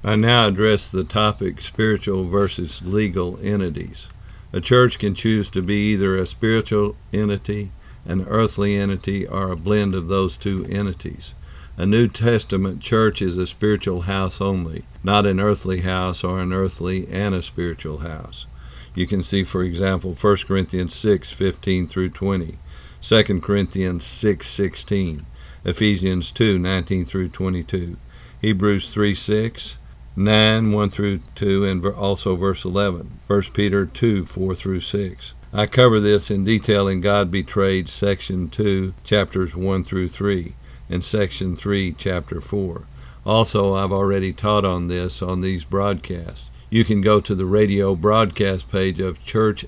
I now address the topic spiritual versus legal entities. A church can choose to be either a spiritual entity, an earthly entity, or a blend of those two entities. A New Testament church is a spiritual house only, not an earthly house or an earthly and a spiritual house. You can see, for example, 1 Corinthians 6:15 through 20, 2 Corinthians 6:16, Ephesians 2:19 through 22, Hebrews 3:6, 9, 1 through 2, and also verse 11, 1 Peter 2, 4 through 6. I cover this in detail in God Betrayed, Section 2, chapters 1 through 3, and Section 3, chapter 4. Also, I've already taught on this on these broadcasts. You can go to the radio broadcast page of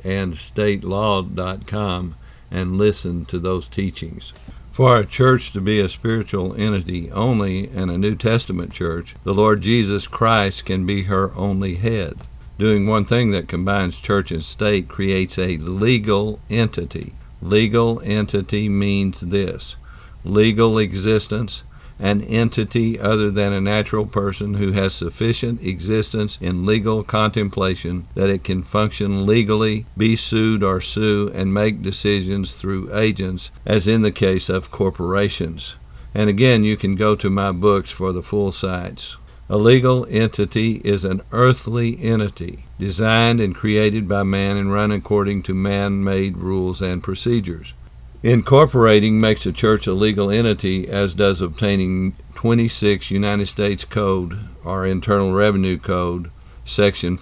churchandstatelaw.com and listen to those teachings. For a church to be a spiritual entity only and a New Testament church, the Lord Jesus Christ can be her only head. Doing one thing that combines church and state creates a legal entity. Legal entity means this: legal existence, an entity other than a natural person who has sufficient existence in legal contemplation that it can function legally, be sued or sue, and make decisions through agents, as in the case of corporations. And again, you can go to my books for the full sites. A legal entity is an earthly entity, designed and created by man and run according to man-made rules and procedures. Incorporating makes a church a legal entity, as does obtaining 26 United States Code or Internal Revenue Code, Section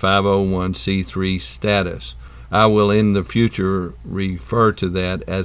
501c3 status. I will in the future refer to that as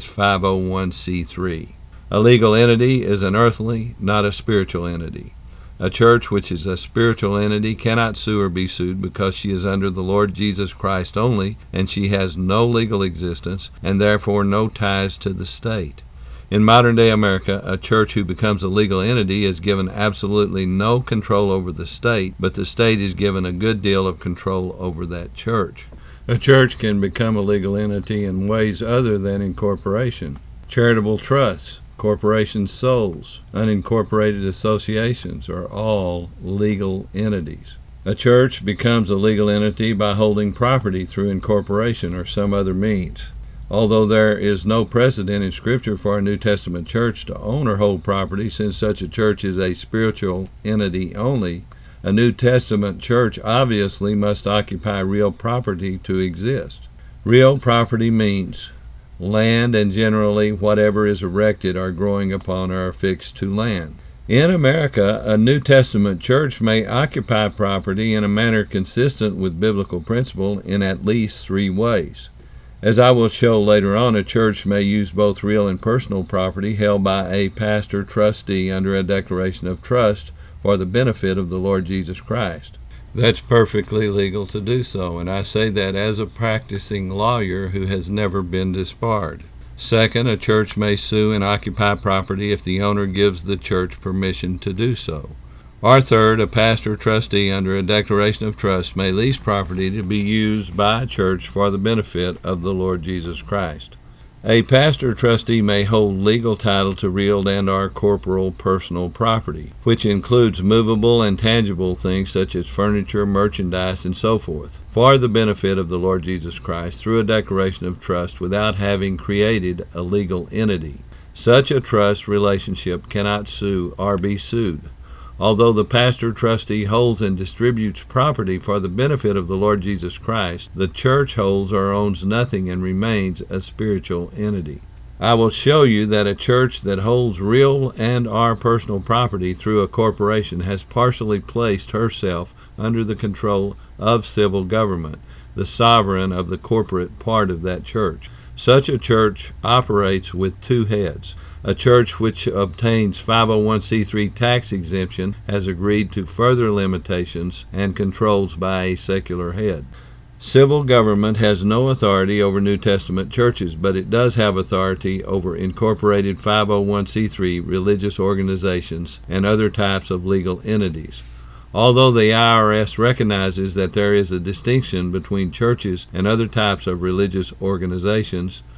501c3. A legal entity is an earthly, not a spiritual entity. A church which is a spiritual entity cannot sue or be sued because she is under the Lord Jesus Christ only, and she has no legal existence and therefore no ties to the state. In modern-day America, a church who becomes a legal entity is given absolutely no control over the state, but the state is given a good deal of control over that church. A church can become a legal entity in ways other than incorporation. Charitable trusts, corporation souls, unincorporated associations are all legal entities. A church becomes a legal entity by holding property through incorporation or some other means. Although there is no precedent in Scripture for a New Testament church to own or hold property, since such a church is a spiritual entity only, a New Testament church obviously must occupy real property to exist. Real property means land, and generally whatever is erected or growing upon or affixed to land. In America, a New Testament church may occupy property in a manner consistent with biblical principle in at least three ways. As I will show later on, a church may use both real and personal property held by a pastor trustee under a declaration of trust for the benefit of the Lord Jesus Christ. That's perfectly legal to do so, and I say that as a practicing lawyer who has never been disbarred. Second, a church may sue and occupy property if the owner gives the church permission to do so. Or third, a pastor trustee under a declaration of trust may lease property to be used by a church for the benefit of the Lord Jesus Christ. A pastor trustee may hold legal title to real and or corporal personal property, which includes movable and tangible things such as furniture, merchandise, and so forth, for the benefit of the Lord Jesus Christ through a declaration of trust without having created a legal entity. Such a trust relationship cannot sue or be sued. Although the pastor trustee holds and distributes property for the benefit of the Lord Jesus Christ, the church holds or owns nothing and remains a spiritual entity. I will show you that a church that holds real and or personal property through a corporation has partially placed herself under the control of civil government, the sovereign of the corporate part of that church. Such a church operates with two heads. A church which obtains 501c3 tax exemption has agreed to further limitations and controls by a secular head. Civil government has no authority over New Testament churches, but it does have authority over incorporated 501c3 religious organizations and other types of legal entities. Although the IRS recognizes that there is a distinction between churches and other types of religious organizations,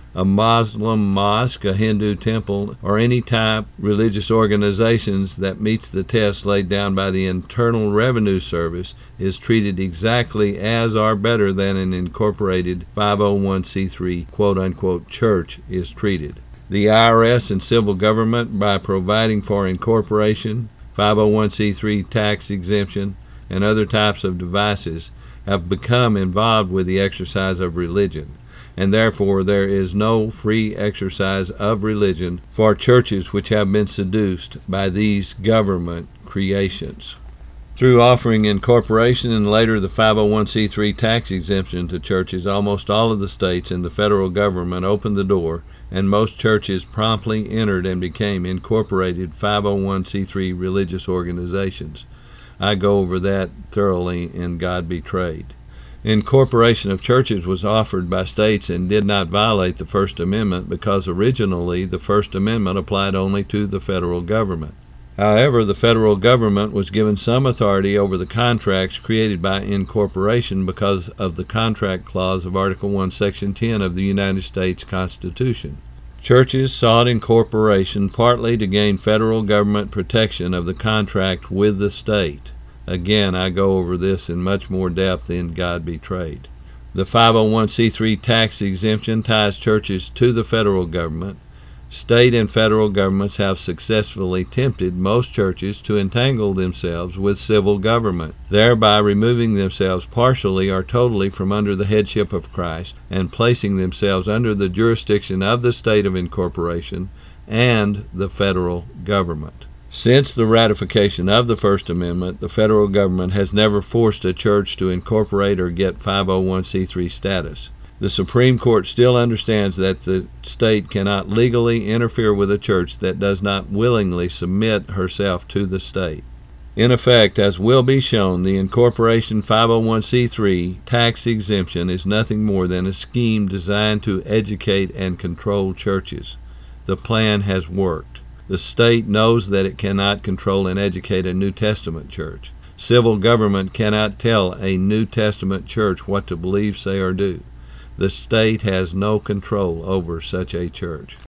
a Muslim mosque, a Hindu temple, or any type religious organizations that meets the test laid down by the Internal Revenue Service is treated exactly as or better than an incorporated 501c3 quote-unquote church is treated. The IRS and civil government, by providing for incorporation, 501c3 tax exemption, and other types of devices, have become involved with the exercise of religion, and therefore there is no free exercise of religion for churches which have been seduced by these government creations. Through offering incorporation and later the 501c3 tax exemption to churches, almost all of the states and the federal government opened the door, and most churches promptly entered and became incorporated 501c3 religious organizations. I go over that thoroughly in God Betrayed. Incorporation of churches was offered by states and did not violate the First Amendment because originally the First Amendment applied only to the federal government. However, the federal government was given some authority over the contracts created by incorporation because of the contract clause of Article 1, Section 10 of the United States Constitution. Churches sought incorporation partly to gain federal government protection of the contract with the state. Again, I go over this in much more depth in God Betrayed. The 501c3 tax exemption ties churches to the federal government. State and federal governments have successfully tempted most churches to entangle themselves with civil government, thereby removing themselves partially or totally from under the headship of Christ and placing themselves under the jurisdiction of the state of incorporation and the federal government. Since the ratification of the First Amendment, the federal government has never forced a church to incorporate or get 501c3 status. The Supreme Court still understands that the state cannot legally interfere with a church that does not willingly submit herself to the state. In effect, as will be shown, the incorporation 501c3 tax exemption is nothing more than a scheme designed to educate and control churches. The plan has worked. The state knows that it cannot control and educate a New Testament church. Civil government cannot tell a New Testament church what to believe, say, or do. The state has no control over such a church.